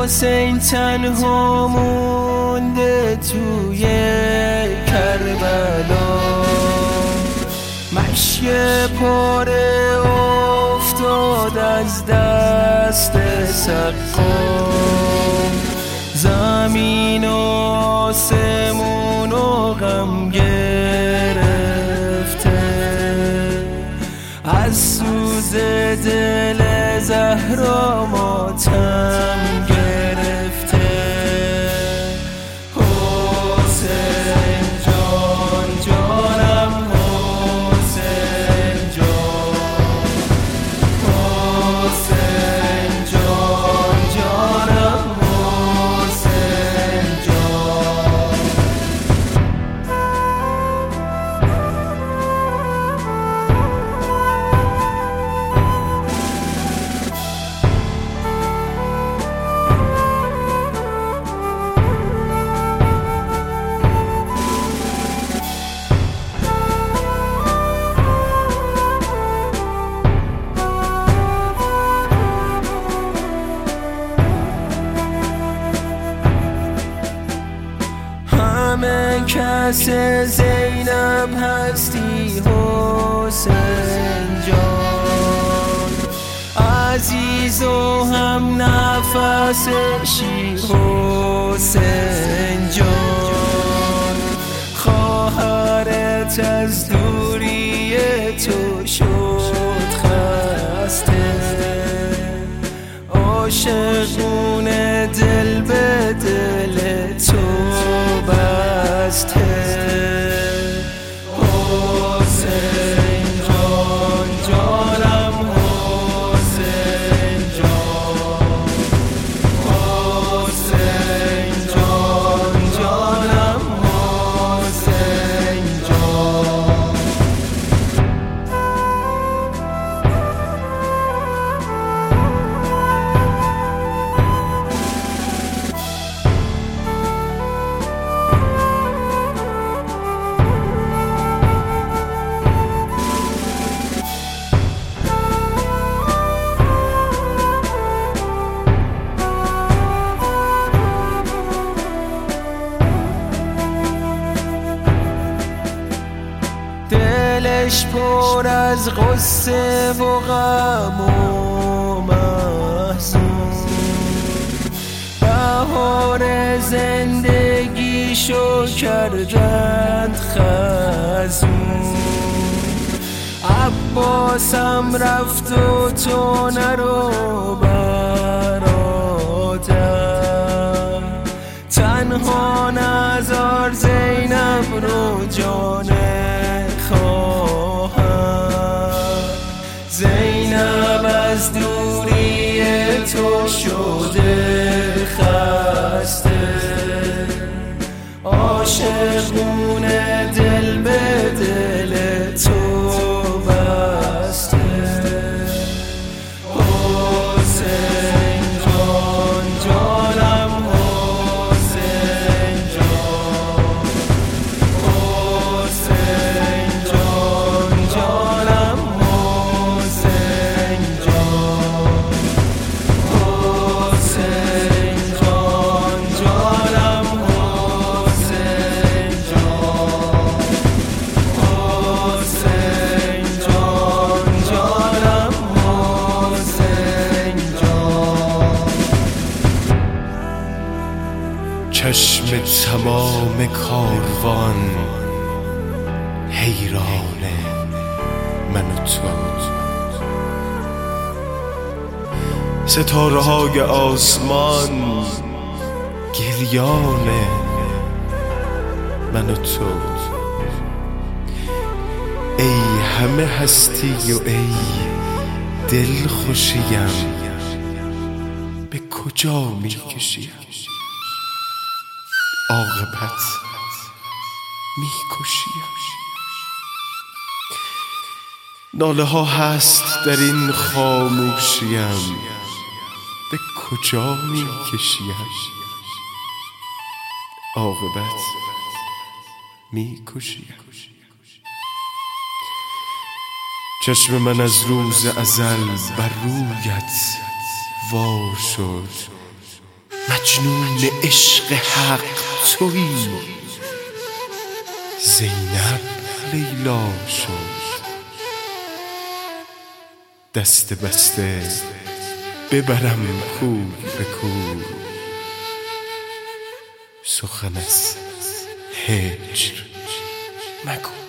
حسین تنها مونده توی کربلا، مشی پاره افتاد از دست سقا، زمین و آسمون و غم گرفته، از سوز دل زهرا ماتم گرفته. حسین جان جانم، حسین جان، حسین جان جانم، حسین جان. همه کس زینب هستی حسین جان، عزیز و هم نفسشی حسین جان، خواهرت از دوری تو شد خسته، عاشقونه دل به دل تو بسته. حسین جان جانم، حسین جان، حسین جان جانم، حسین جان. دلش پر از غصه و غم و محزون، بهار زندگیشو کردند خزون، عباسم رفت و تو نرو برادر، تنها نذار زینب رو جان خواهم، زینب از دوری تو شده خسته، عاشقونه دل به دل تو بسته. حسین جان جانم، حسین جان، حسین جان جانم، حسین جان، حسین جان جانم، حسین جان، حسین جان جانم، حسین جان. چشم تمام کاروان حیران من و تو، ستاره های آسمان گریان من و تو، ای همه هستی و ای دل خوشیم، به کجا می کشیم؟ عاقبت می کشیم. ناله ها هست در این خاموشیم، به کجا می کشیم؟ عاقبت می کشیم. چشم من از روز ازل بر رویت وا شد، مجنون عشق حق تویی. زینب لیلا شد، دست بسته ببرم کوی به کوی. سخن از هجر مگو.